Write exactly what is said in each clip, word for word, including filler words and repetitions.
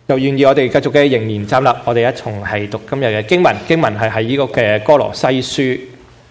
又願意我哋繼續嘅仍然站立，我哋一同係讀今日嘅經文。經文係喺呢個嘅歌羅西書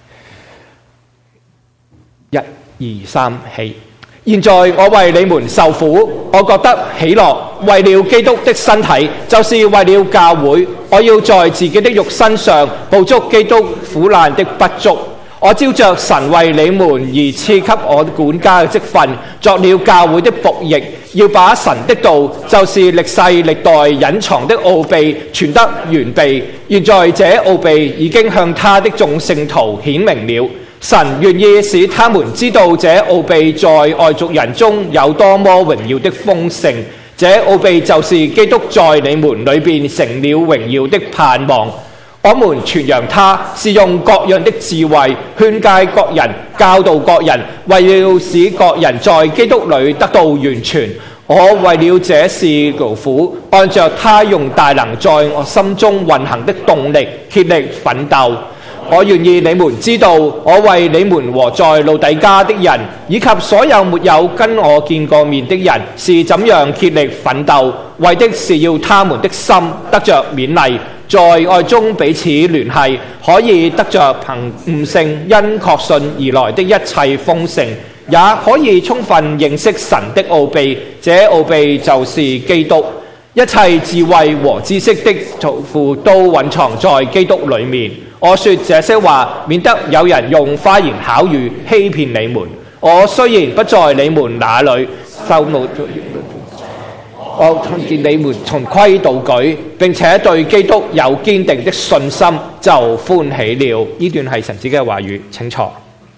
一二三起。現在我為你們受苦，我覺得喜樂，為了基督的身體，就是為了教會。我要在自己的肉身上補足基督苦難的不足。我照着神為你們而賜給我管家嘅職分，作了教會的僕役，要把神的道，就是歷世歷代隱藏的奧秘傳得完備。現在這奧秘已經向他的眾聖徒顯明了。神願意使他們知道這奧秘在外族人中有多麼榮耀的豐盛。這奧秘就是基督在你們裏面成了榮耀的盼望。我們傳揚他，是用各樣的智慧勸誡各人，教導各人，為了使各人在基督裏得到完全。我為了這事勞苦，按着他用大能在我心中運行的動力，竭力奮鬥。我願意你們知道，我為你們和在路底家的人，以及所有沒有跟我見過面的人，是怎樣竭力奮鬥，為的是要他們的心得着勉勵，在愛中彼此聯繫，可以得着憑悟性因確信而來的一切豐盛，也可以充分認識神的奧秘。這奧秘就是基督，一切智慧和知識的財富都蘊藏在基督裏面。我說這些話，免得有人用花言巧語欺騙你們。我雖然不在你們那裏，受怒，我看見你們循規蹈矩，並且對基督有堅定的信心，就歡喜了。呢段係神自己嘅話語，請坐。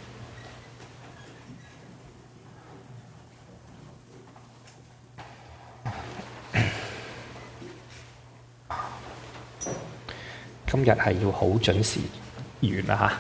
今日係要好準時完啦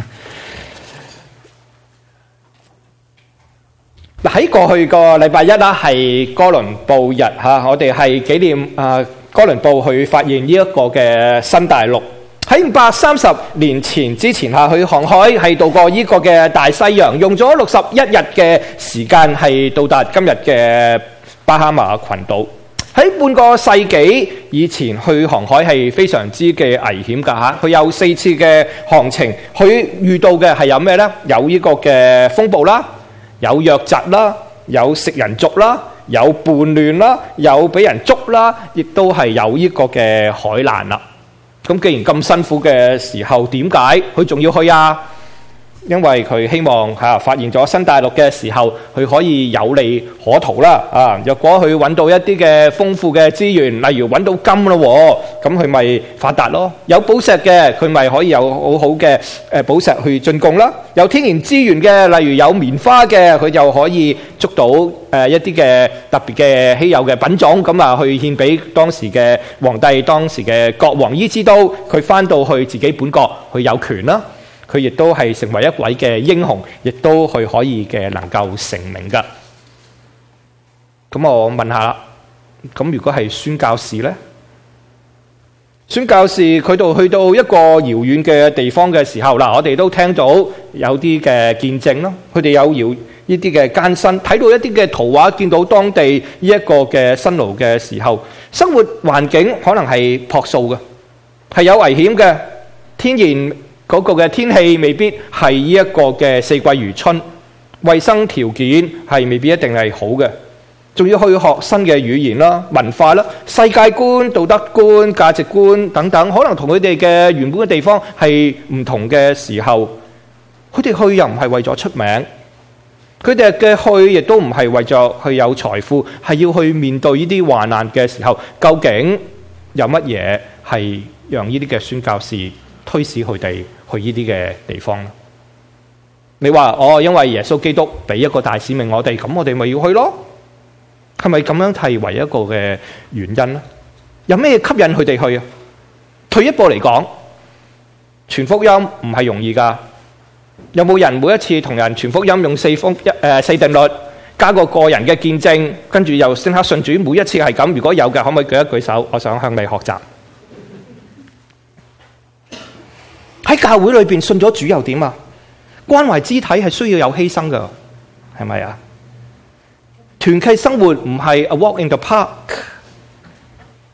嚇！嗱，喺過去個禮拜一啦，係哥倫布日嚇，我哋係紀念啊哥倫布去發現呢一個嘅新大陸。喺五百三十年前之前嚇，去航海係渡過呢個嘅大西洋，用咗六十一日嘅時間係到達今日嘅巴哈馬群島。喺半個世紀以前去航海係非常之嘅危險㗎嚇，佢有四次嘅航程，佢遇到嘅係有咩呢？有呢個嘅風暴啦，有瘧疾啦，有食人族啦，有叛亂啦，有俾人捉啦，亦都係有呢個嘅海難啦。咁既然咁辛苦嘅時候，點解佢仲要去啊？因為佢希望嚇發現咗新大陸嘅時候，佢可以有利可圖啦。啊，若果佢揾到一啲嘅豐富嘅資源，例如揾到金咯，咁佢咪發達咯。有寶石嘅，佢咪可以有好好嘅誒寶石去進貢啦。有天然資源嘅，例如有棉花嘅，佢就可以捉到誒一啲嘅特別嘅稀有嘅品種，咁啊去獻俾當時嘅皇帝、當時嘅國王伊之都。佢翻到去自己本國，佢有權啦。佢亦都係成為一位嘅英雄，亦都佢可以嘅能夠成名噶。咁我問下啦，咁如果係宣教士呢？宣教士佢到去到一個遙遠嘅地方嘅時候，嗱，我哋都聽到有啲嘅見證啦，佢哋有遙呢啲嘅艱辛，睇到一啲嘅圖畫，見到當地呢一個嘅辛勞嘅時候，生活環境可能係樸素嘅，係有危險嘅，天然嗰個嘅天氣未必係呢一個嘅四季如春，衛生條件係未必一定係好嘅，仲要去學新嘅語言啦、文化啦、世界觀、道德觀、價值觀等等，可能同佢哋嘅原本嘅地方係唔同嘅時候，佢哋去又唔係為咗出名，佢哋嘅去亦都唔係為咗去有財富，係要去面對呢啲患難嘅時候，究竟有乜嘢係讓呢啲嘅宣教士推使佢哋去呢啲嘅地方？你話哦，因為耶穌基督俾一個大使命我哋，咁我哋咪要去咯？係咪咁樣係唯一一個嘅原因咧？有咩吸引佢哋去啊？退一步嚟講，傳福音唔係容易噶。有冇人每一次同人傳福音用四方一誒四定律加個個人嘅見證，跟住又即刻信主？每一次係咁，如果有嘅，可唔可以舉一舉手？我想向你學習。喺教會裏邊信咗主又點啊？關懷肢體係需要有犧牲噶，係咪啊？團契生活唔係 a walk in the park，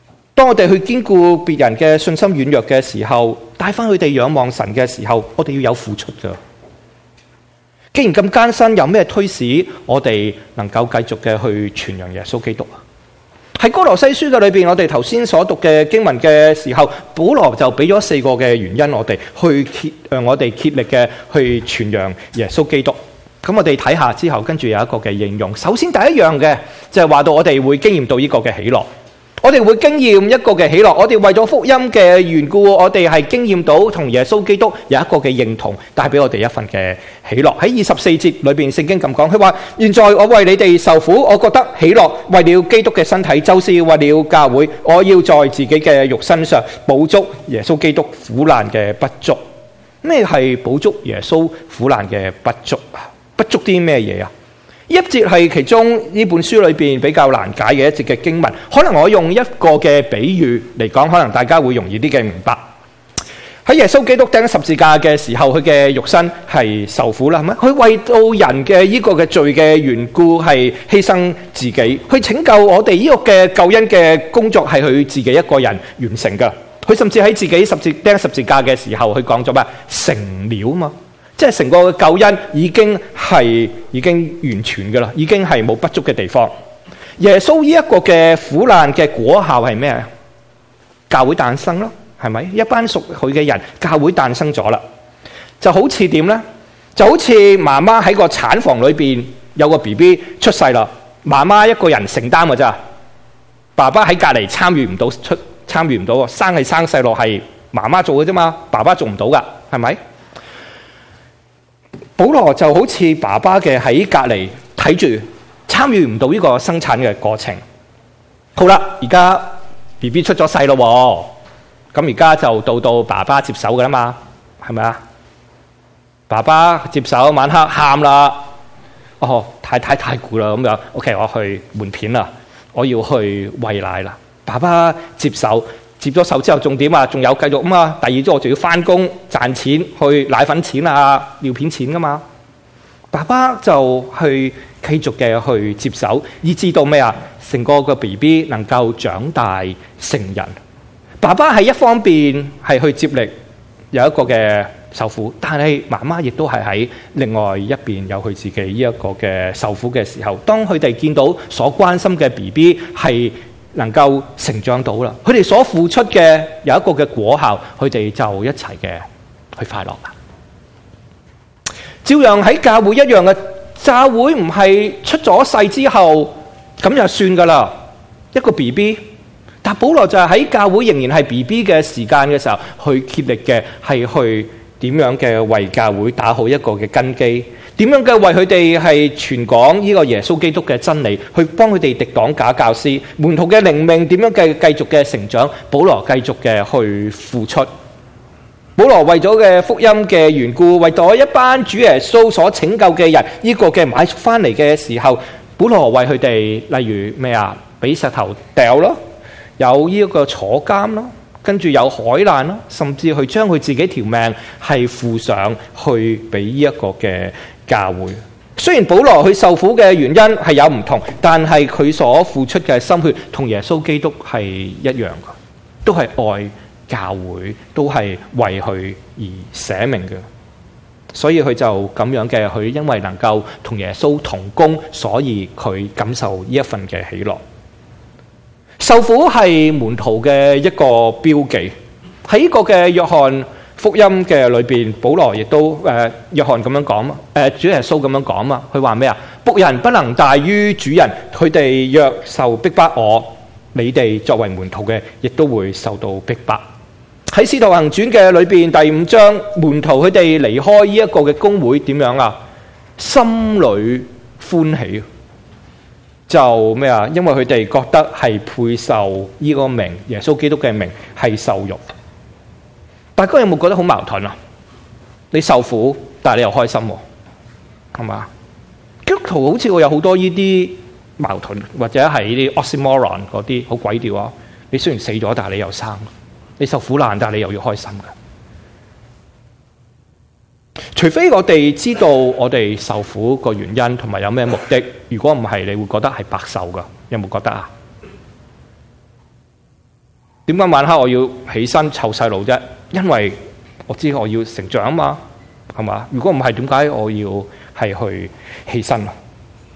當我哋去堅固別人嘅信心軟弱嘅時候，帶翻佢哋仰望神嘅時候，我哋要有付出噶。既然咁艱辛，有咩推使我哋能夠繼續嘅去傳揚耶穌基督啊？喺哥羅西書嘅裏邊，我哋頭先所讀嘅經文嘅時候，保羅就俾咗四個嘅原因，我哋去竭讓我哋竭力嘅去傳揚耶穌基督。咁我哋睇下之後，跟住有一個嘅應用。首先第一樣嘅就係話到我哋會經驗到呢個嘅喜樂。我哋會經驗一個嘅喜樂，我哋為咗福音嘅緣故，我哋係經驗到同耶穌基督有一個嘅認同，帶俾我哋一份嘅喜樂。喺二十四節裏邊，聖經咁講，佢話：現在我為你哋受苦，我覺得喜樂，為了基督嘅身體，就是為了教會，我要在自己嘅肉身上補足耶穌基督苦難嘅不足。咩係補足耶穌苦難嘅不足啊？不足啲咩嘢啊？呢一節係其中呢本書裏邊比較難解嘅一節嘅經文，可能我用一個嘅比喻嚟講，可能大家會容易啲嘅明白。喺耶穌基督釘十字架嘅時候，佢嘅肉身係受苦啦，係咪？佢為到人嘅呢個嘅罪嘅緣故，係犧牲自己，去拯救我哋呢個嘅救恩嘅工作係佢自己一個人完成噶。佢甚至喺自己十字釘十字架嘅時候，佢講咗咩？成了嘛。即係成個救恩已經係已經完全噶啦，已經係冇不足嘅地方。耶穌呢一個嘅苦難嘅果效係咩？教會誕生咯，係咪？一班屬佢嘅人，教會誕生咗啦。就好似點呢？就好似媽媽喺個產房裏邊有個 B B 出世啦，媽媽一個人承擔噶咋，爸爸喺隔籬參與唔到，出參與唔到，生係生細路係媽媽做嘅啫嘛，爸爸做唔到噶，係咪？保羅就好似爸爸嘅喺隔籬睇住，參與唔到呢個生產嘅過程。好啦，而家 B B 出咗世咯，咁而家就到到爸爸接手噶啦嘛，係咪啊？爸爸接手，晚黑喊啦，哦，太太太攰啦，咁樣 ，OK， 我去換片啦，我要去餵奶啦。爸爸接手。接咗手之後，重點啊，仲有繼續啊嘛。第二朝我仲要翻工賺錢，去奶粉錢啊、尿片錢噶嘛。爸爸就去繼續嘅去接手，以至到咩啊？成個個 B B 能夠長大成人。爸爸係一方面係去接力，有一個嘅受苦，但係媽媽亦都係喺另外一邊有佢自己呢一個嘅受苦嘅時候。當佢哋見到所關心嘅 B B 係能夠成長到啦，佢哋所付出嘅有一個嘅果效，佢哋就一齊嘅去快樂啦。照樣喺教會一樣嘅，教會唔係出咗世之後咁就算噶啦，一個 B B， 但保羅就係喺教會仍然係 B B 嘅時間嘅時候，去竭力嘅係去點樣嘅為教會打好一個嘅根基。點樣嘅為佢哋係傳講呢個耶穌基督嘅真理，去幫佢哋敵擋假教師，門徒嘅靈命點樣嘅繼續嘅成長，保羅繼續嘅去付出。保羅為咗嘅福音嘅緣故，為咗一班主耶穌所拯救嘅人，呢、這個嘅買贖翻嚟嘅時候，保羅為佢哋，例如咩啊，俾石頭掉咯，有呢一個坐監咯，跟住有海難咯，甚至去將佢自己條命係付上去俾呢一個嘅教會。雖然保羅佢受苦嘅原因係有唔同，但係佢所付出嘅心血同耶穌基督係一樣嘅，都係愛教會，都係為佢而捨命嘅。所以佢就咁樣嘅，佢因為能夠同耶穌同工，所以佢感受呢一份嘅喜樂。受苦係門徒嘅一個標記。喺呢個嘅約翰福音嘅裏邊，保羅亦都誒、呃、約翰咁樣講嘛，誒、呃、主耶穌咁樣講嘛，佢話咩啊？僕人不能大於主人，佢哋若受逼迫我，你哋作為門徒嘅，亦都會受到逼迫。喺使徒行傳嘅裏邊第五章，門徒佢哋離開呢一個嘅公會點樣啊？心裏歡喜，就咩啊？因為佢哋覺得係配受呢個名，耶穌基督嘅名係受辱。大家有冇覺得好矛盾啊？你受苦，但係你又開心喎，係嘛？基督徒好似會有好多呢啲矛盾，或者係呢啲 oxymoron 嗰啲好鬼調啊！你雖然死咗，但係你又生；你受苦難，但係你又要開心嘅。除非我哋知道我哋受苦個原因同埋有咩目的，如果唔係，你會覺得係白受噶。有冇覺得啊？ 點解晚黑我要起身湊細路啫？因為我知我要成長啊嘛，係嘛？如果唔係，點解我要係去犧牲啊？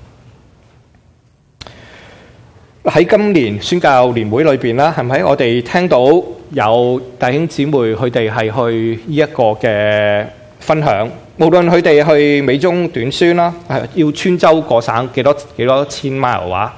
喺今年宣教年會裏邊啦，係咪我哋聽到有弟兄姊妹佢哋係去呢一個嘅分享？無論佢哋去美中短宣啦，係要穿州過省幾多幾多千 mile 話，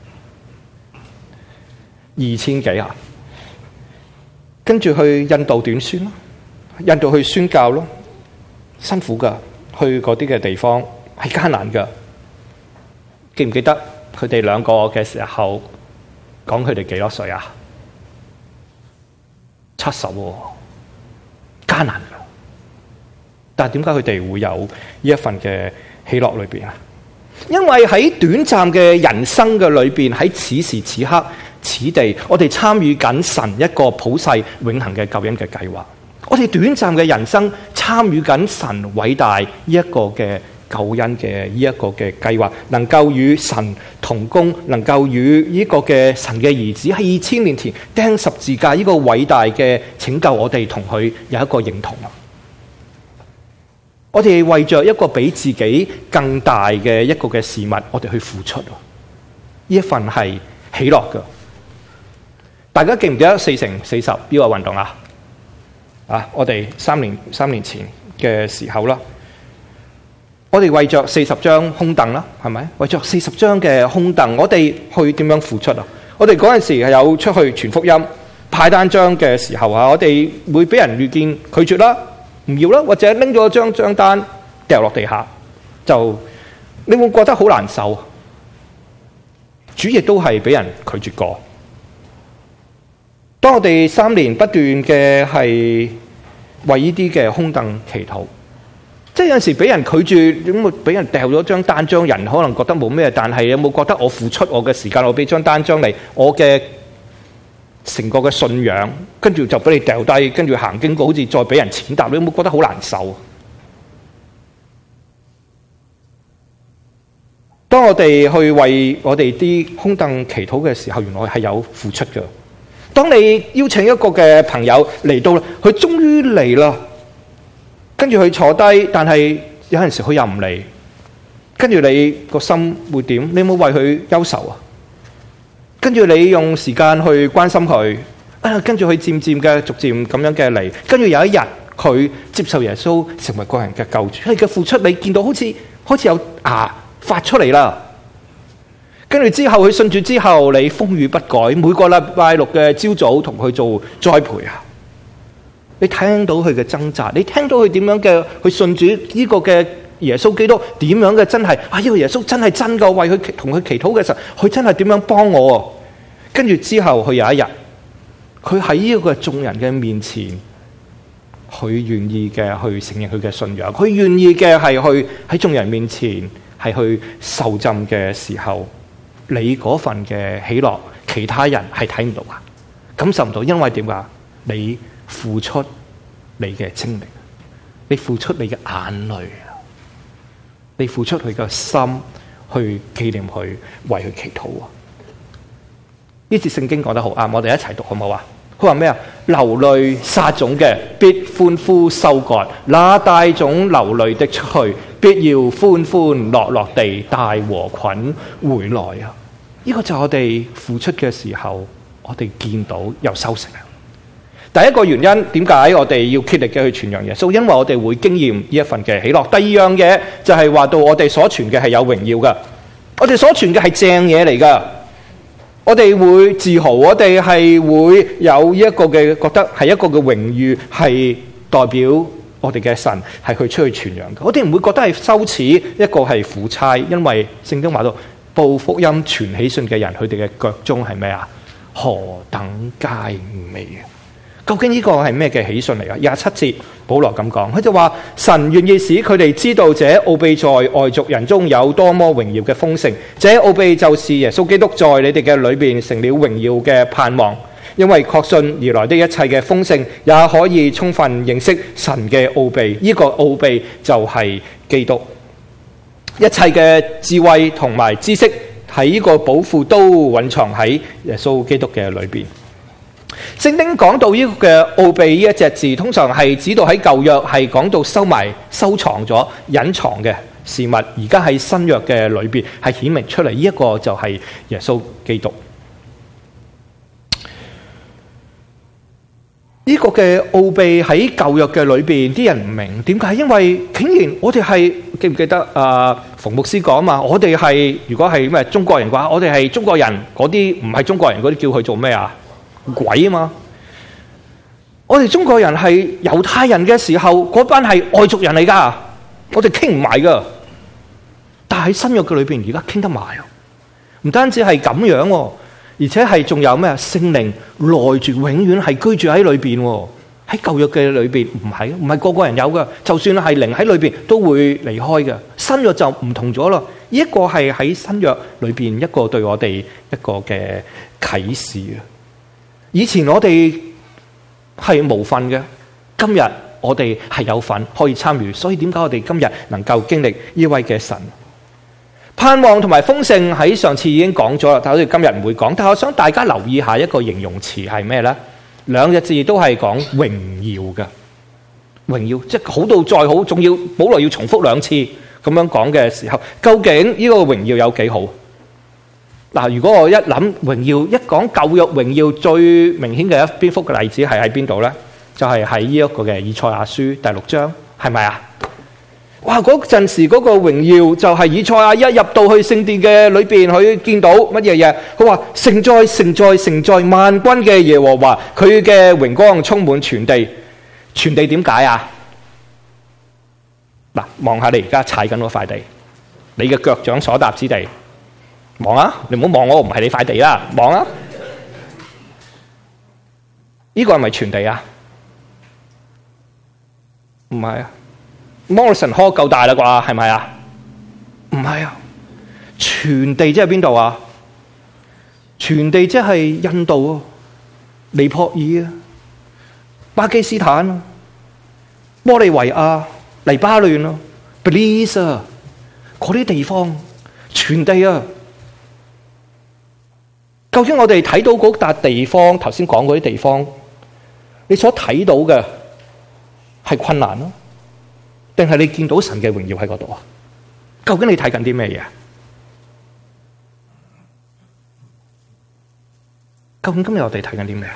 二千幾啊！跟住去印度短宣咯，印度去宣教咯，辛苦噶，去嗰啲嘅地方係艱難噶。記唔記得佢哋兩個嘅時候講佢哋幾多歲啊？七十喎，艱難噶。但係點解佢哋會有呢一份嘅喜樂裏邊啊？因為喺短暫嘅人生嘅裏邊，喺此時此刻此地，我哋參與緊神一個普世永恆嘅救恩嘅計劃。我哋短暫嘅人生參與緊神偉大呢一個嘅救恩嘅呢一個嘅計劃，能夠與神同工，能夠與呢個嘅神嘅兒子喺二千年前釘十字架呢個偉大嘅拯救，我哋同佢有一個認同啊！我哋為着一個比自己更大嘅一個嘅事物，我哋去付出，呢一份係喜樂嘅。大家記唔記得四乘四十呢個運動啊？啊，我哋三年三年前嘅時候啦，我哋為着四十張空凳啦，係咪？為着四十張嘅空凳，我哋去點樣付出啊？我哋嗰陣時係有出去傳福音派單張嘅時候啊，我哋會俾人遇見拒絕啦。唔要啦，或者拎咗張張單掉落地下，就你會覺得好難受。主亦都係俾人拒絕過。當我哋三年不斷嘅係為呢啲嘅空凳祈禱，即係有陣時俾人拒絕，咁會俾人掉咗張單張，人可能覺得冇咩，但係有冇覺得我付出我嘅時間，我俾張單張嚟，我嘅成個嘅信仰，跟住就俾你掉低，跟住行經過，好似再俾人踐踏，你有冇覺得好難受？當我哋去為我哋啲空凳祈禱嘅時候，原來係有付出嘅。當你邀請一個嘅朋友嚟到，佢終於嚟啦，跟住佢坐低，但係有陣時佢又唔嚟，跟住你個心會點？你有冇為佢憂愁啊？跟住你用時間去關心佢，啊，跟住佢漸漸嘅、逐漸咁樣嘅嚟，跟住有一日佢接受耶穌成為個人嘅救主，佢嘅付出你見到好似開始有芽發出嚟啦。跟住之後佢信主之後，你風雨不改，每個禮拜六嘅朝早同佢做栽培啊。你聽到佢嘅掙扎，你聽到佢點樣嘅去信主呢個嘅耶穌基督點樣嘅真係啊！呢個耶穌真係真㗎，為佢同佢祈禱嘅時候，佢真係點樣幫我？跟住之後，佢有一日，佢喺呢個眾人嘅面前，佢願意嘅去承認佢嘅信仰，佢願意嘅係去喺眾人面前係去受浸嘅時候，你嗰份嘅喜樂，其他人係睇唔到啊，感受唔到，因為點解？你付出你嘅精力，你付出你嘅眼淚，你付出佢嘅心去紀念佢，為佢祈禱啊！呢節聖經講得好啱，我哋一齊讀好唔好啊？佢話咩啊？流淚撒種嘅，必歡呼收割；那帶種流淚的出去，必要歡歡樂樂地帶禾捆回來啊！呢、這個就係我哋付出嘅時候，我哋見到有收成啊！第一個原因，點解我哋要竭力嘅去傳揚耶穌？因為我哋會經驗呢一份嘅喜樂。第二樣嘢就係話到我哋所傳嘅係有榮耀噶，我哋所傳嘅係正嘢嚟噶。我哋會自豪，我哋係會有一個嘅覺得係一個嘅榮譽，係代表我哋嘅神係去出去傳揚嘅。我哋唔會覺得係羞恥，一個係苦差，因為聖經話到報福音傳喜信嘅人，佢哋嘅腳蹤係咩啊？何等佳美啊！究竟呢個係咩嘅喜訊嚟啊？廿七節保羅咁講，佢就話神願意使佢哋知道這奧秘在外族人中有多麼榮耀嘅豐盛，這奧秘就是耶穌基督在你哋嘅裏邊成了榮耀嘅盼望。因為確信而來的一切嘅豐盛，也可以充分認識神嘅奧秘。呢、這個奧秘就係基督，一切嘅智慧同埋知識喺呢個寶庫都蘊藏喺耶穌基督嘅裏邊。 聖經講到呢個嘅奧秘呢一隻字，通常係指到喺舊約係講到收埋、收藏咗、隱藏嘅事物，而家喺新約嘅裏邊係顯明出嚟，呢一個就係耶穌基督。呢個嘅奧秘喺舊約嘅裏邊，啲人唔明點解，因為竟然我哋係記唔記得啊？馮牧師講嘛，我哋係如果係咩中國人嘅話，我哋係中國人，嗰啲唔係中國人嗰啲叫佢做咩啊？鬼啊嘛！我哋中國人係猶太人嘅時候，嗰班係外族人嚟噶，我哋傾唔埋噶。但係喺新約嘅裏邊，而家傾得埋，唔單止係咁樣。而且係仲有咩啊？聖靈內住，永遠係居住喺裏邊。喺舊約嘅裏邊唔係，唔係個個人有噶。就算係靈喺裏邊，都會離開嘅。新約就唔同咗咯。呢一個係喺新約裏邊一個對我哋一個嘅啟示啊！以前我哋係無份嘅，今日我哋係有份可以參與。所以點解我哋今日能夠經歷呢位嘅神？盼望同埋豐盛喺上次已經講咗啦，但係我哋今日唔會講。但係我想大家留意下一個形容詞係咩呢？兩隻字都係講榮耀嘅，榮耀即係好到再好，仲要保羅要重複兩次咁樣講嘅時候，究竟呢個榮耀有幾好？嗱，如果我一諗榮耀，一講舊約榮耀，最明顯嘅一邊幅嘅例子係喺邊度呢？就係喺呢一個嘅以賽亞書第六章，係咪啊？哇！嗰陣時嗰個榮耀就係以賽亞一入到去聖殿嘅裏邊，佢見到乜嘢嘢？佢話聖哉聖哉聖哉萬軍嘅耶和華，佢嘅榮光充滿全地。全地點解啊？嗱，望下你而家踩緊嗰塊地，你嘅腳掌所踏之地，望啊！你唔好望我，唔係你塊地啦，望啊！呢個係咪全地啊？唔係啊。Morrison Hall 夠大啦啩，係咪啊？唔係啊，全地即係邊度啊？全地即係印度啊、尼泊爾啊、巴基斯坦啊、摩利維亞、黎巴嫩啊、Belize 啊，嗰啲地方，全地啊。究竟我哋睇到嗰笪地方，頭先講嗰啲地方，你所睇到嘅係困難咯？定係你見到神嘅榮耀喺嗰度啊？究竟你睇緊啲咩嘢？究竟今日我哋睇緊啲咩啊？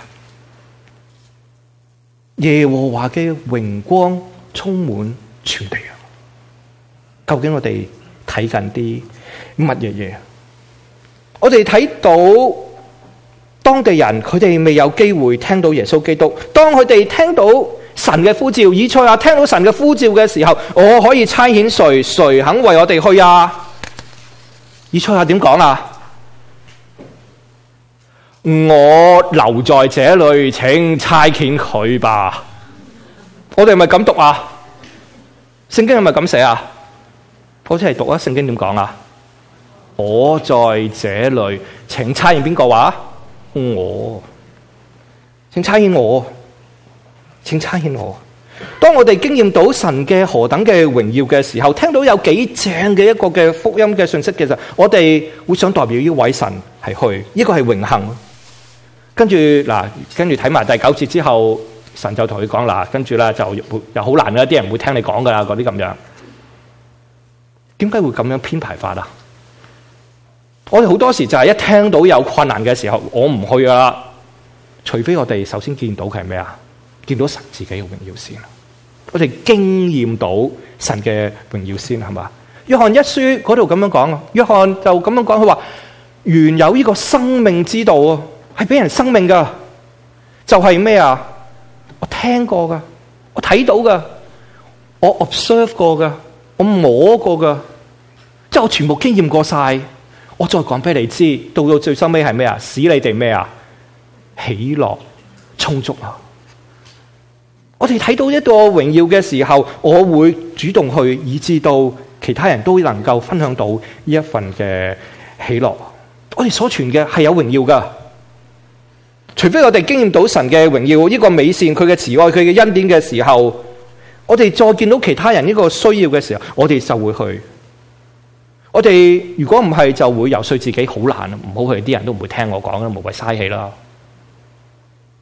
耶和華嘅榮光充滿全地啊！究竟我哋睇緊啲乜嘢嘢？我哋睇到當地人，佢哋未有機會聽到耶穌基督。當佢哋聽到神嘅呼召，以賽亞聽到神嘅呼召嘅時候，我可以差遣誰？誰肯為我哋去啊？以賽亞點講啊？我留在這裏，請差遣佢吧。我哋係咪咁讀啊？聖經係咪咁寫啊？好似係讀啊，聖經點講啊？我在這裏，請差遣邊個話？我，請差遣我。請差遣我。當我哋經驗到神嘅何等嘅榮耀嘅時候，聽到有幾正嘅一個嘅福音嘅信息嘅時候，我哋會想代表呢位神係去，呢個係榮幸。跟住嗱，跟住睇埋第九節之後，神就同佢講嗱，跟住咧就又好難啦，啲人唔會聽你講噶啦，嗰啲咁樣。點解會咁樣編排法啊？我哋好多時就係一聽到有困難嘅時候，我唔去噶啦，除非我哋首先見到佢係咩啊？見到神自己嘅榮耀先，我哋經驗到神嘅榮耀先，係嘛？約翰一書嗰度咁樣講啊，約翰就咁樣講，佢話原有呢個生命之道啊，係俾人生命噶，就係咩啊？我聽過噶，我睇到噶，我 observe 過噶，我摸過噶，即係我全部經驗過晒，我再講俾你知，到到最收尾係咩啊？使你哋咩啊？喜樂充足啊！我哋睇到一個榮耀嘅時候，我會主動去，以致到其他人都能夠分享到呢一份嘅喜樂。我哋所傳嘅係有榮耀噶，除非我哋經驗到神嘅榮耀，呢個美善、佢嘅慈愛、佢嘅恩典嘅時候，我哋再見到其他人呢個需要嘅時候，我哋就會去。我哋如果唔係，就會游說自己好難，唔好去，啲人都唔會聽我講啦，無謂嘥氣啦。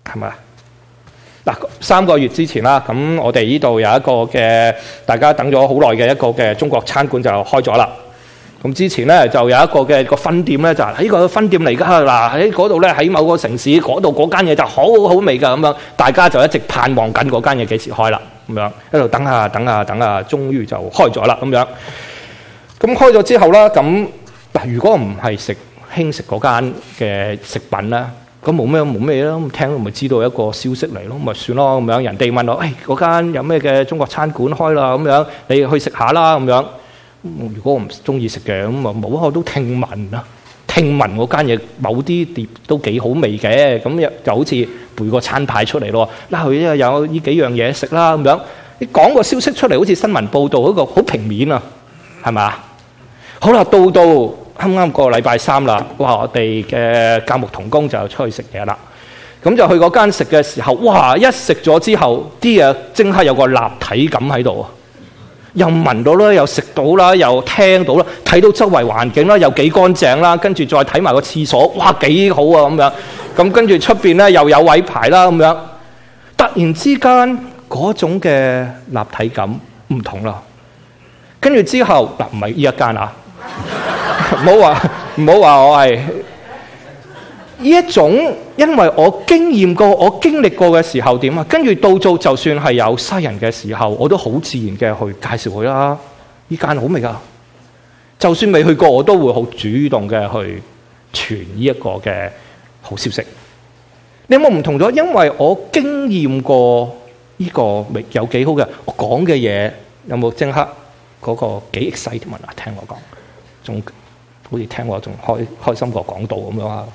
係咪啊？嗱，三個月之前啦，咁我哋呢度有一個嘅大家等咗好耐嘅一個嘅中國餐館就開咗啦。咁之前咧就有一個嘅個分店咧，就係喺個分店嚟㗎。嗱，喺嗰度咧，喺某個城市嗰度嗰間嘢就好好味㗎咁樣，大家就一直盼望緊嗰間嘢幾時開啦咁樣，一路等下等下等下，終於就開咗啦咁樣。咁開咗之後啦，咁嗱，如果唔係食興食嗰間嘅食品咧，咁冇咩冇咩啦，咁聽咪知道一個消息嚟咯，咪算咯咁樣。人哋問我，誒嗰間有咩嘅中國餐館開啦咁樣，你去食下啦咁樣。如果我唔中意食嘅，咁啊冇，我都聽聞啦，聽聞嗰間嘢某啲碟都幾好味嘅，咁就好似背個餐牌出嚟咯。嗱，佢有呢幾樣嘢食啦咁樣，你講個消息出嚟，好似新聞報導嗰個好平面啊，係咪？好啦，到到啱啱個禮拜三啦，哇！我哋嘅教牧同工就出去食嘢啦，咁就去嗰間食嘅時候，哇！一食咗之後，啲嘢即刻有個立體感喺度。又聞到啦，又食到啦，又聽到啦，睇到周圍環境啦，又幾乾淨啦，跟住再睇埋個廁所，哇幾好啊咁樣，咁跟住出邊咧又有位排啦咁樣，突然之間嗰種嘅立體感唔同啦。跟住之後嗱，唔係呢一間啊，唔好話唔好話我係呢一種，因為我經驗過，我經歷過嘅時候點啊？跟住到做，就算係有西人嘅時候，我都好自然嘅去介紹佢啦。呢間好味㗎，就算未去過，我都會好主動嘅去傳呢一個嘅好消息。你有冇唔同咗？因為我經驗過呢個有幾好嘅，我講嘅嘢有冇即刻嗰個幾 excitement 啊？聽我講，仲好似聽我仲開開心過講道咁樣啊！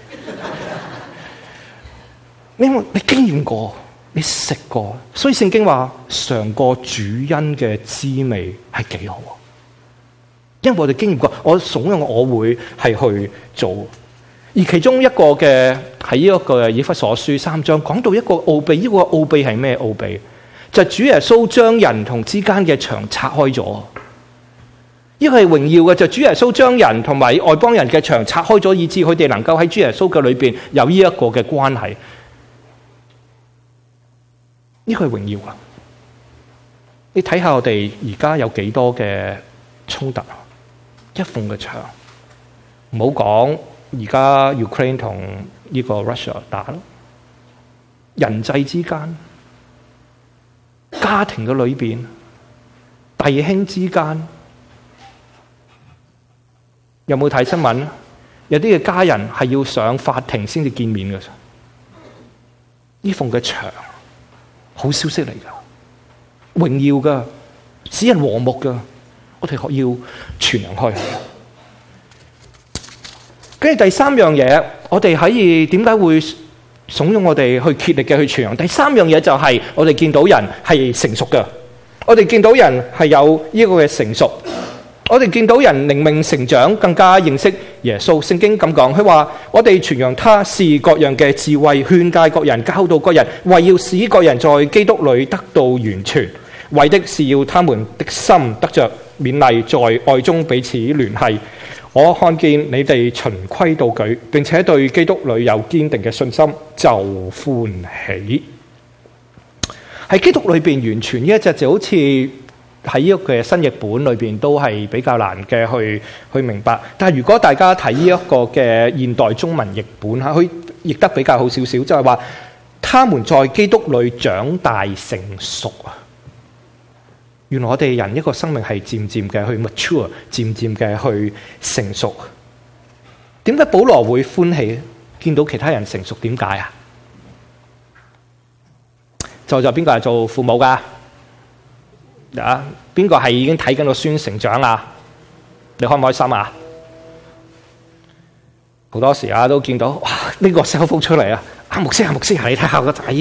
你你經驗過，你食過，所以聖經話嘗過主恩嘅滋味係幾好啊！因為我哋經驗過，我慫恿我會係去做。而其中一個嘅喺呢一個以弗所書三章講到一個奧秘，呢個奧秘係咩奧秘？就係主耶穌將人同之間嘅牆拆開咗。呢個係榮耀嘅，就係主耶穌將人同埋外邦人嘅牆拆開咗，以致佢哋能夠喺主耶穌嘅裏邊有呢一個嘅關係。呢個係榮耀啊！你睇下我哋而家有幾多嘅衝突，一縫嘅牆。唔好講而家 Ukraine 同呢個 Russia 打咯，人際之間、家庭嘅裏邊、弟兄之間，有冇睇新聞？有啲嘅家人係要上法庭先至見面嘅，呢縫嘅牆。好消息嚟噶，榮耀噶，使人和睦噶，我哋要傳揚開去。跟住第三樣嘢，我哋可以點解會慫恿我哋去竭力嘅去傳揚？第三樣嘢就係我哋見到人係成熟嘅，我哋見到人係有呢個嘅成熟。我哋見到人靈命成長，更加認識耶穌。聖經咁講，佢話我哋傳揚他是各樣嘅智慧，勸誡各人，教導各人，為要使各人在基督裏得到完全，為的是要他們的心得着勉勵，在愛中彼此聯繫。我看見你哋循規蹈矩，並且對基督裏有堅定嘅信心，就歡喜。喺基督裏邊完全呢一隻就好似喺呢個嘅新譯本裏邊都係比較難嘅去去明白。但係如果大家睇呢一個嘅現代中文譯本嚇，佢譯得比較好少少，就係話他們在基督裏長大成熟啊！原來我哋人一個生命係漸漸嘅去 mature，漸漸嘅去成熟。點解保羅會歡喜見到其他人成熟？點解啊？就就邊個係做父母噶？啊！邊個係已經睇緊個孫成長啊？你開唔開心啊？好多時啊，都見到哇！呢個收風出嚟啊！阿牧師，阿牧師，你睇下個仔。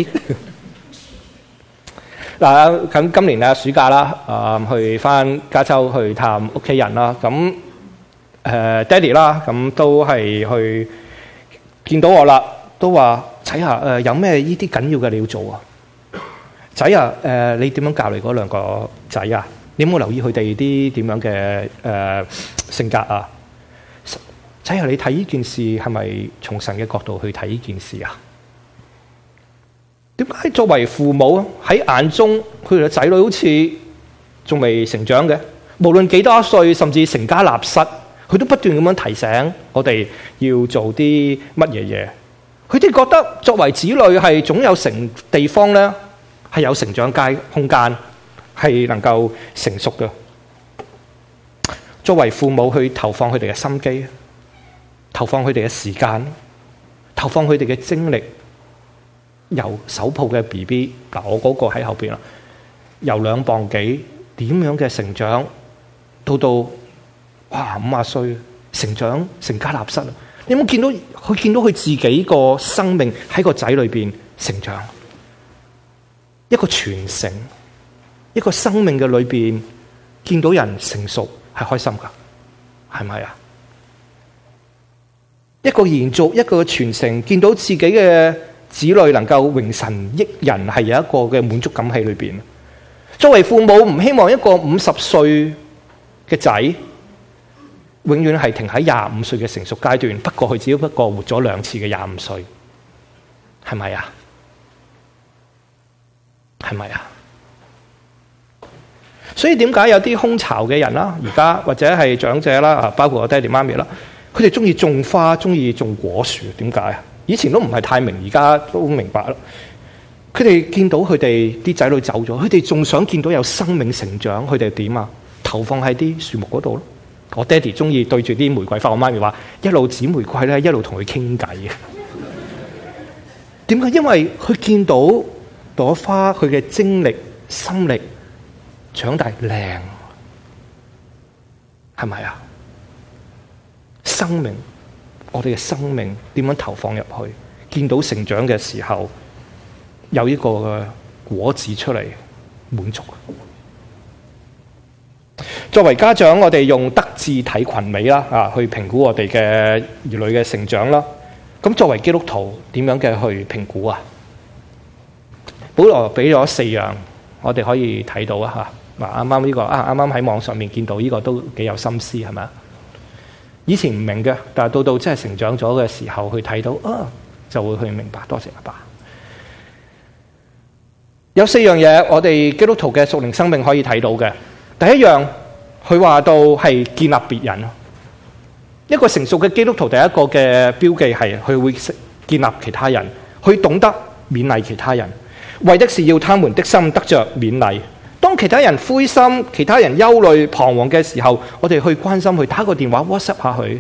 嗱，咁今年啊暑假啦，啊去翻加州去探屋企人啦。咁誒，爹哋啦，咁都係去見到我啦，都話睇下誒有咩呢啲緊要嘅你要做啊？仔啊，誒、呃，你點樣教你嗰兩個仔啊？你有冇留意佢哋啲點樣嘅誒、呃、性格啊？仔啊，你睇呢件事係咪從神嘅角度去睇呢件事啊？ 點解作為父母喺眼中佢哋嘅仔女好似仲未成長嘅？無論幾多歲，甚至成家立室，佢都不斷咁樣提醒我哋要做啲乜嘢嘢。佢哋覺得作為子女係總有成地方咧，係有成長階空間，係能夠成熟嘅。作為父母去投放佢哋嘅心機，投放佢哋嘅時間，投放佢哋嘅精力，由手抱嘅 B B， 嗱我嗰個喺後邊啦，由兩磅幾點樣嘅成長，到到哇五啊歲成長成家立室，你有冇見到佢見到佢自己個生命喺個仔裏邊成長，一個傳承，一個生命嘅裏邊見到人成熟係開心噶，係咪啊？一個延續，一個傳承，見到自己嘅子女能夠榮神益人，係有一個嘅滿足感喺裏邊。作為父母，唔希望一個五十歲嘅仔永遠係停喺廿五歲嘅成熟階段，不過佢只不過活咗兩次嘅廿五歲，係咪啊？係咪啊？所以點解有啲空巢嘅人啦，而家或者係長者啦，啊，包括我爹哋媽咪啦，佢哋中意種花，中意種果樹，點解啊？以前都唔係太明，而家都明白啦。佢哋見到佢哋啲仔女走咗，佢哋仲想見到有生命成長，佢哋點啊？投放喺啲樹木嗰度咯。我爹哋中意對住啲玫瑰花，我媽咪話一路剪玫瑰咧，一路同佢傾偈嘅。點解？因為佢見到朵花，佢嘅精力、心力長大靚，係咪啊？生命，我哋嘅生命點樣投放入去？見到成長嘅時候，有一個嘅果子出嚟，滿足。作為家長，我哋用德智體群美啦，啊，去評估我哋嘅兒女嘅成長啦。咁作為基督徒，點樣嘅去評估啊？保羅俾咗四樣，我哋可以睇到啊吓。嗱，啱啱呢個啊，啱啱喺網上面見到呢個都幾有心思，係咪？以前唔明嘅，但係到到真係成長咗嘅時候，去睇到啊，就會去明白。多謝阿爸。有四樣嘢，我哋基督徒嘅屬靈生命可以睇到嘅。第一樣，佢話到係建立別人。一個成熟嘅基督徒，第一個嘅標記係佢會建立其他人，佢懂得勉勵其他人，為的是要他們的心得着勉勵。當其他人灰心、其他人憂慮、彷徨嘅時候，我哋去關心佢，打個電話 WhatsApp 下佢，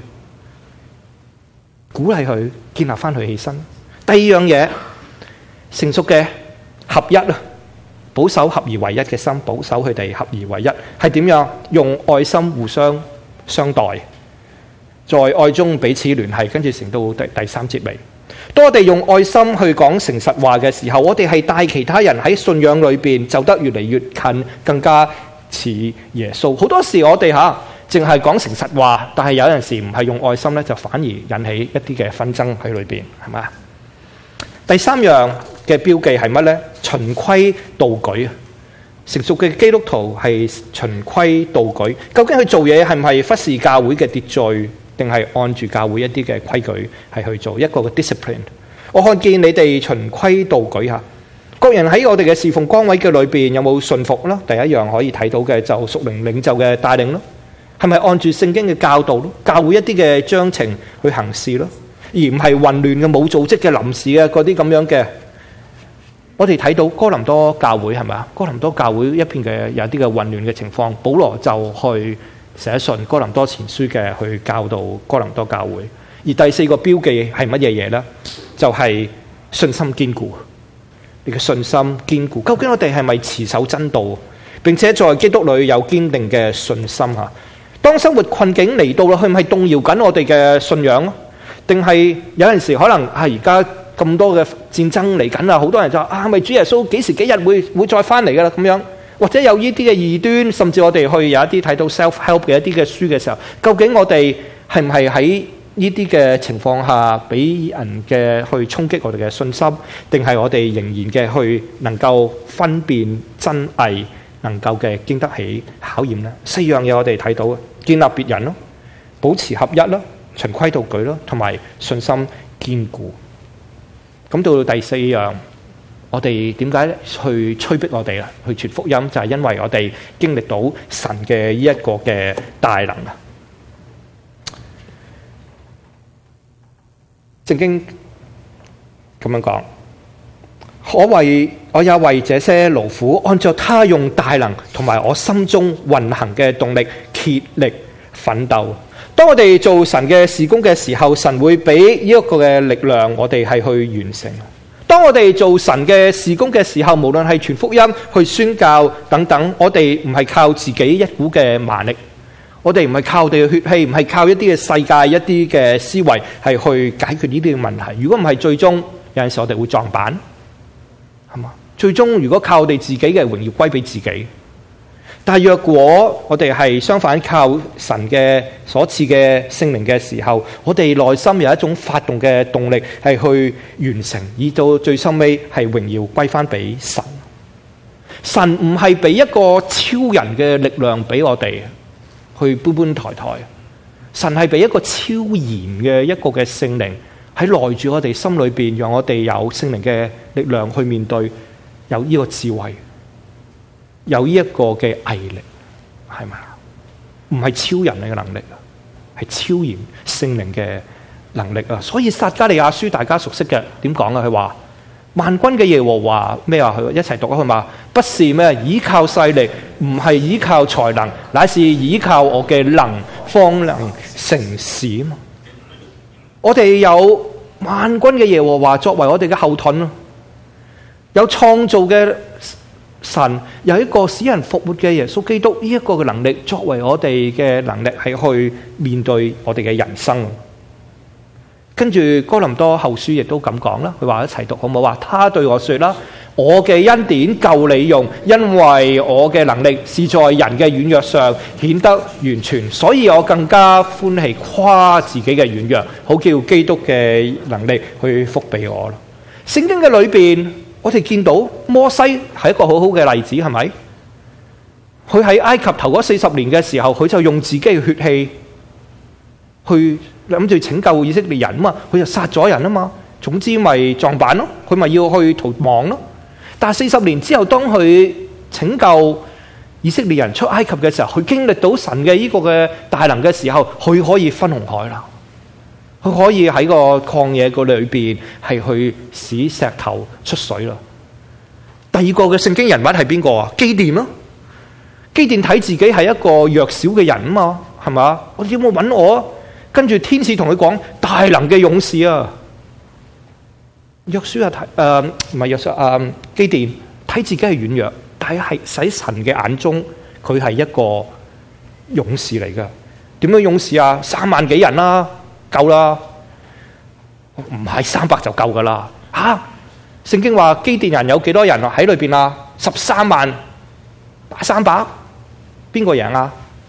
鼓勵佢，建立翻佢起身。第二樣嘢，成熟嘅合一啊，保守合而為一嘅心，保守佢哋合而為一，係點樣？用愛心互相相待，在愛中彼此聯繫。跟住成到第第三節尾，當我哋用愛心去講誠實話嘅時候，我哋係帶其他人喺信仰裏邊走得越嚟越近，更加似耶穌。好多時我哋吓淨係講誠實話，但係有陣時唔係用愛心咧，就反而引起一啲嘅紛爭喺裏邊，係咪？第三樣嘅標記係乜呢？循規蹈矩。成熟嘅基督徒係循規蹈矩。究竟佢做嘢係唔係忽視教會嘅秩序，定係按住教會一啲嘅規矩係去做一個嘅 discipline？ 我看見你哋循規蹈矩下，各人喺我哋嘅侍奉崗位嘅裏邊有冇順服啦？第一樣可以睇到嘅就屬靈領袖嘅帶領咯，係咪按住聖經嘅教導咯？教會一啲嘅章程去行事咯？而唔係混亂嘅冇組織嘅臨時嘅嗰啲咁樣嘅。我哋睇到哥林多教會係咪啊？哥林多教會一片嘅有啲嘅混亂嘅情況，保羅就去寫信哥林多前書嘅去教導哥林多教會。而第四個標記係乜嘢嘢呢？就係、是、信心堅固。你嘅信心堅固，究竟我哋係咪持守真道，並且在基督裏有堅定嘅信心啊？當生活困境嚟到啦，係唔係動搖緊我哋嘅信仰咯？定係有陣時可能係而家咁多嘅戰爭嚟緊啊，好多人就話啊，係咪主耶穌幾時幾日會會再翻嚟噶啦？咁樣或者有呢啲嘅異端，甚至我哋去有一啲睇到 self-help 嘅一啲嘅書嘅時候，究竟我哋係唔係喺呢啲嘅情況下俾人嘅去衝擊我哋嘅信心，定係我哋仍然嘅去能夠分辨真偽，能夠嘅經得起考驗呢？四樣嘢我哋睇到嘅，建立別人咯，保持合一咯，循規蹈矩咯，同埋信心堅固。咁到第四樣， 我哋點解去催逼我哋啊？去傳福音就係因為我哋經歷到神嘅呢一個嘅大能啊！聖經咁樣講，我為我也為這些勞苦，按照他用大能同埋我心中運行嘅動力竭力奮鬥。當我哋做神嘅事工嘅時候，神會俾呢一個嘅力量，我哋係去完成。當我哋做神嘅事工嘅時候，無論係傳福音、去宣教等等，我哋唔係靠自己一股嘅蠻力，我哋唔係靠我哋嘅血氣，唔係靠一啲嘅世界、一啲嘅思維係去解決呢啲嘅問題。如果唔係，最終有陣時我哋會撞板，係嘛？最終如果靠我哋自己嘅榮耀歸俾自己。但係若果我哋係相反靠神嘅所賜嘅聖靈嘅時候，我哋內心有一種發動嘅動力係去完成，以到最深尾係榮耀歸翻俾神。神唔係俾一個超人嘅力量俾我哋去搬搬抬抬，神係俾一個超然嘅一個嘅聖靈喺內住我哋心裏邊，讓我哋有聖靈嘅力量去面對，有呢個智慧，有呢一個嘅毅力，係咪啊？唔係超人嘅能力啊，係超然聖靈嘅能力啊！所以撒迦利亞書大家熟悉嘅點講啊？佢話萬軍嘅耶和華咩啊？佢一齊讀啊！佢話不是咩？倚靠勢力，唔係倚靠才能，乃是倚靠我嘅能，方能成事啊嘛！我哋有萬軍嘅耶和華作為我哋嘅後盾啊，有創造嘅神，有一個使人復活嘅耶穌基督，呢一個嘅能力作為我哋嘅能力係去面對我哋嘅人生。跟住哥林多後書亦都咁講啦，佢話一齊讀好唔好啊？他對我說啦，我嘅恩典夠你用，因為我嘅能力是在人嘅軟弱上顯得完全，所以我更加歡喜誇自己嘅軟弱，好叫基督嘅能力去覆庇我咯。聖經嘅裏邊，我哋見到摩西係一個好好嘅例子，係咪？佢喺埃及頭嗰四十年嘅時候，佢就用自己嘅血氣去諗住拯救以色列人啊嘛，佢就殺咗人啊嘛，總之咪撞板咯，佢咪要去逃亡咯。但係四十年之後，當佢拯救以色列人出埃及嘅時候，佢經歷到神嘅呢個嘅大能嘅時候，佢可以分紅海啦，佢可以喺個曠野個裏邊係去使石頭出水啦。第二個嘅聖經人物係邊個啊？基甸咯，基甸睇自己係一個弱小嘅人啊嘛，係嘛？我有冇揾我？跟住天使同佢講，大能嘅勇士啊！約書亞睇誒唔係約書亞誒基甸睇自己係軟弱，但係係喺神嘅眼中，佢係一個勇士嚟噶。點樣勇士啊？三萬幾人啦，夠啦，唔係三百就夠噶啦吓！聖經話基甸人有幾多人啊？喺裏邊啊，十三萬打三百，邊個贏啊？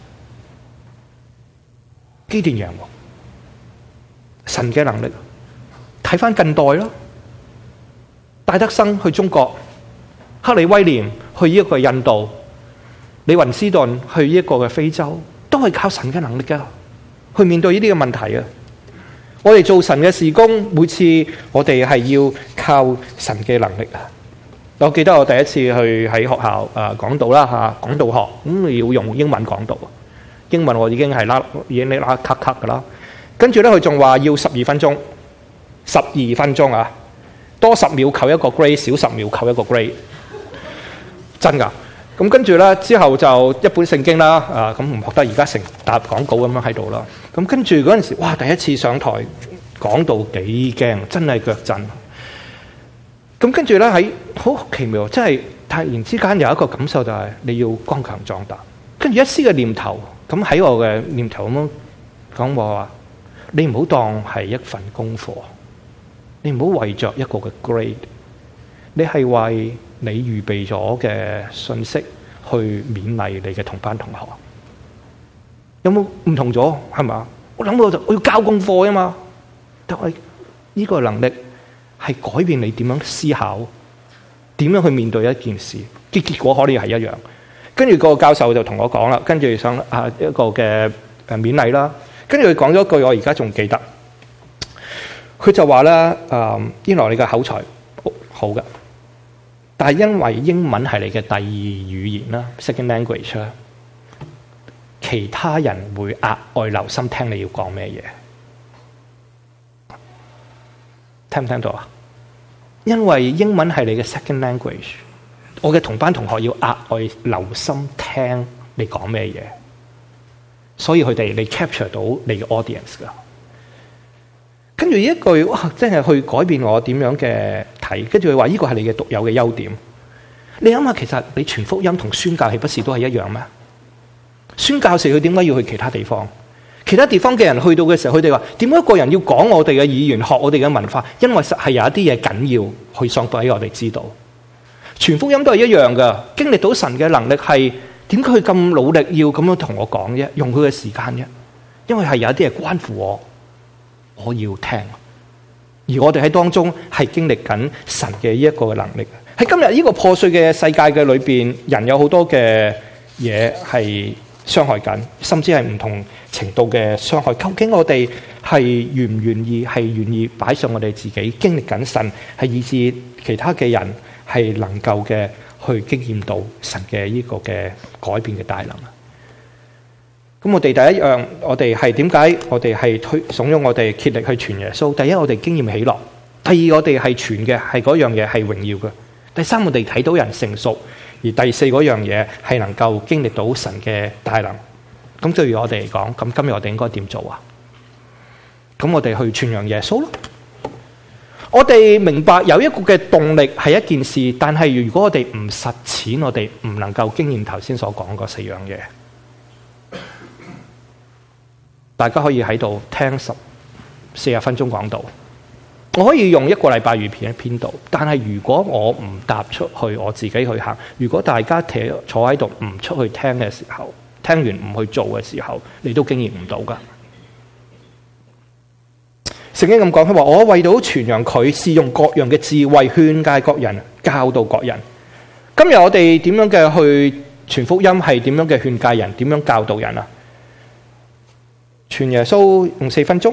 基甸贏喎，神嘅能力。睇翻近代咯，戴德生去中國，克里威廉去呢一個印度，李雲斯頓去呢一個嘅非洲，都係靠神嘅能力噶，去面對呢啲嘅問題啊！我哋做神嘅事工，每次我哋係要靠神嘅能力啊！我記得我第一次去喺學校誒講道啦嚇，講道學咁你要用英文講道，英文我已經係拉已經拉卡卡噶啦，跟住咧佢仲話要十二分鐘，十二分鐘啊，多十秒扣一個 grade， 少十秒扣一個 grade， 真噶！咁跟住咧之後就一本聖經啦，啊咁唔學得而家成沓廣告咁樣喺度啦。咁跟住嗰陣時，哇！第一次上台講到幾驚，真係腳震。咁跟住咧喺好奇妙，真係突然之間有一個感受就係你要剛強壯膽。跟住一絲嘅念頭，咁喺我嘅念頭咁樣講話，你唔好當係一份功課，你唔好為着一個嘅 grade， 你係為你預備咗嘅信息去勉勵你嘅同班同學，有冇唔同咗？係嘛？我諗到就我要交功課啊嘛，但係呢個能力係改變你點樣思考，點樣去面對一件事，嘅結果可能係一樣。跟住個教授就同我講啦，跟住想啊一個嘅誒勉勵啦，跟住佢講咗句我而家仲記得，佢就話咧誒，原來你嘅口才好嘅。 但係因為英文係你嘅第二語言啦 ，second language 啦，其他人會額外留心聽你要講咩嘢，聽唔聽到啊？因為英文係你嘅 second language， 我嘅同班同學要額外留心聽你講咩嘢，所以佢哋你 capture 到你嘅 audience 噶。跟住呢一句哇，真係去改變我點樣嘅睇。跟住佢話呢個係你嘅獨有嘅優點。你諗下，其實你傳福音同宣教係不是都係一樣咩？宣教士佢點解要去其他地方？其他地方嘅人去到嘅時候，佢哋話點解一個人要講我哋嘅語言，學我哋嘅文化？因為實係有一啲嘢緊要去想俾我哋知道。傳福音都係一樣噶，經歷到神嘅能力係點解佢咁努力要咁樣同我講啫？用佢嘅時間啫，因為係有一啲係關乎我。我要聽，而我哋喺當中係經歷緊神嘅呢一個嘅能力。喺今日呢個破碎嘅世界嘅裏邊，人有好多嘅嘢係傷害緊，甚至係唔同程度嘅傷害。究竟我哋係願唔願意，係願意擺上我哋自己經歷緊神，係以致其他嘅人係能夠嘅去經驗到神嘅呢個嘅改變嘅大能啊！咁我哋第一樣，我哋係點解我哋係推慫恿我哋竭力去傳耶穌？第一，我哋經驗喜樂；第二，我哋係傳嘅係嗰樣嘢係榮耀嘅；第三，我哋睇到人成熟；而第四嗰樣嘢係能夠經歷到神嘅大能。咁對於我哋嚟講，咁今日我哋應該點做啊？咁我哋去傳揚耶穌咯。我哋明白有一個嘅動力係一件事，但係如果我哋唔實踐，我哋唔能夠經驗頭先所講嗰四樣嘢。大家可以喺度聽十四十分鐘講道，我可以用一個禮拜預片一篇道，但係如果我唔踏出去，我自己去行，如果大家坐喺度唔出去聽嘅時候，聽完唔去做嘅時候，你都經驗唔到噶。聖經咁講，佢話我為到傳揚佢，是用各樣嘅智慧勸誡各人，教導各人。今日我哋點樣嘅去傳福音，係點樣嘅勸誡人，點樣教導人啊？傳耶穌用四分鐘，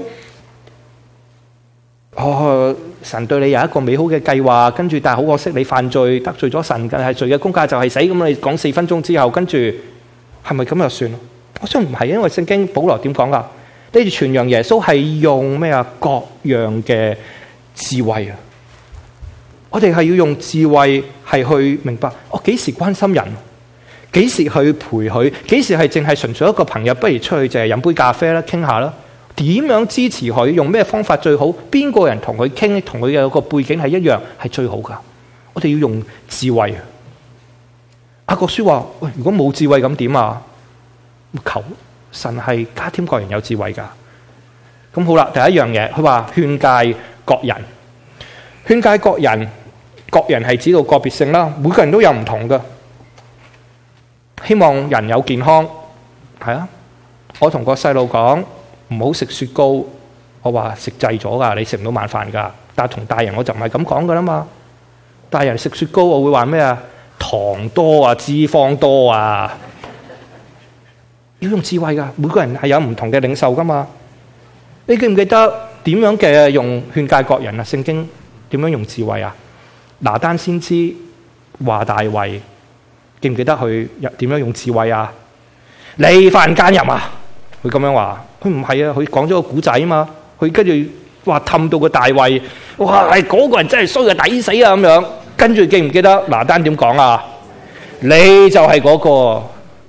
哦，神對你有一個美好嘅計劃，跟住但係好可惜你犯罪得罪咗神，係罪嘅工價就係死。咁你講四分鐘之後，跟住係咪咁就算？我想唔係，因為聖經保羅點講啊？你哋傳揚耶穌係用咩啊？各樣嘅智慧啊！我哋係要用智慧係去明白，我幾時關心人？幾時去陪佢？幾時係淨係純粹一個朋友？不如出去就係飲杯咖啡啦，傾下啦。點樣支持佢？用咩方法最好？邊個人同佢傾？同佢有個背景係一樣，係最好噶。我哋要用智慧。雅各書話：喂，如果冇智慧咁點啊？求神係加添各人有智慧噶。咁好啦，第一樣嘢，佢話勸誡各人，勸誡各人，各人係指到個別性啦，每個人都有唔同噶。希望人有健康，係啊！我同個細路講唔好食雪糕，我話食滯咗噶，你食唔到晚飯噶。但係同大人我就唔係咁講噶啦嘛。大人食雪糕，我會話咩啊？糖多啊，脂肪多啊，要用智慧噶。每個人係有唔同嘅領受噶嘛。你記唔記得點樣嘅用勸誡各人啊？聖經點樣用智慧啊？拿單先知話大衛。記唔記得佢點樣用智慧啊？你犯奸淫啊！佢咁樣話，佢唔係啊，佢講咗個古仔啊嘛。佢跟住話氹到個大衛，哇！嗰、那個人真係衰啊，抵死啊咁樣。跟住記唔記得拿單點講啊？你就係嗰個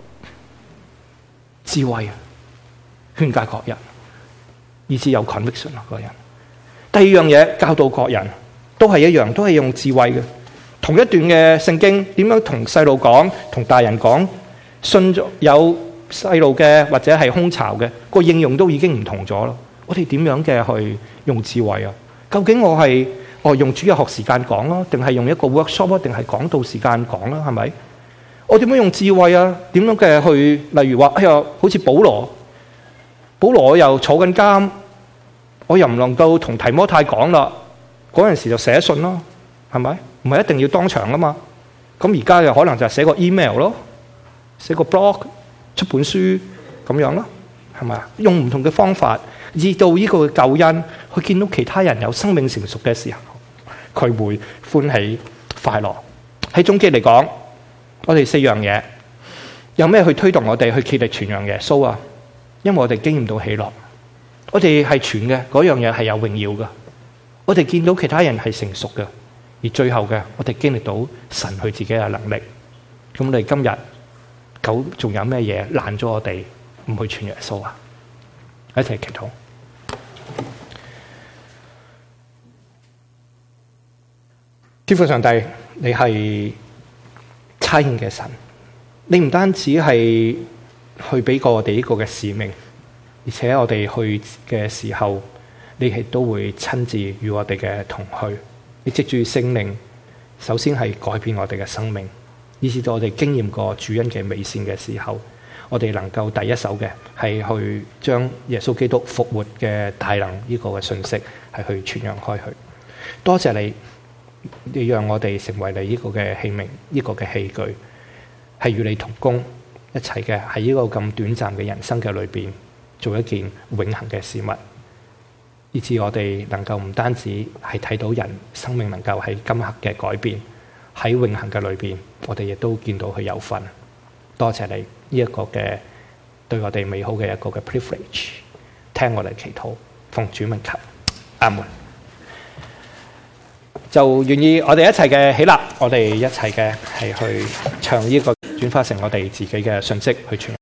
智慧啊，勸誡各人，以致有 conviction 啊個人。第二樣嘢教導各人，都係一樣，都係用智慧嘅。同一段嘅聖經點樣同細路講，同大人講，信咗有細路嘅或者係空巢嘅個應用都已經唔同咗咯。我哋點樣嘅去用智慧啊？究竟我係我用主日學時間講咯，定係用一個 workshop 啊，定係講道時間講啦？係咪？我點樣用智慧啊？點樣嘅去？例如話，哎呀，好似保羅，保羅又坐緊監，我又唔能夠同提摩太講啦。嗰陣時就寫信咯，係咪？唔係一定要當場啊嘛，咁而家就可能就係寫個 email 咯，寫個 blog， 出本書咁樣咯，係咪啊？用唔同嘅方法，以到呢個救恩，去見到其他人有生命成熟嘅時候，佢會歡喜快樂。 喺總結嚟講，我哋四樣嘢有咩去推動我哋去竭力傳揚耶穌啊？因為我哋經驗到喜樂，我哋係傳嘅嗰樣嘢係有榮耀噶，我哋見到其他人係成熟嘅，而最後嘅我哋經歷到神佢自己嘅能力。咁我哋今日究仲有咩嘢攔咗我哋唔去傳耶穌啊？一齊祈禱。天父上帝，你係差遣嘅神，你唔單止係去俾過我哋呢個嘅使命，而且我哋去嘅時候，你亦都會親自與我哋嘅同去。你藉住聖靈，首先係改變我哋嘅生命，以至到我哋經驗過主恩嘅美善嘅時候，我哋能夠第一手嘅係去將耶穌基督復活嘅大能呢個嘅信息係去傳揚開去。多謝你。你讓我哋成為你呢個嘅器皿，呢個嘅器具，係與你同工一齊嘅，喺呢個咁短暫嘅人生嘅裏邊，做一件永恆嘅事物，以致我哋能夠唔單止係睇到人生命能夠喺今刻嘅改變，喺永恆嘅裏邊，我哋亦都見到佢有份。多謝你呢一個嘅對我哋美好嘅一個嘅 privilege， 聽我哋祈禱，奉主名求，阿門。就願意我哋一齊嘅起立，我哋一齊嘅係去唱呢個轉化成我哋自己嘅信息去傳。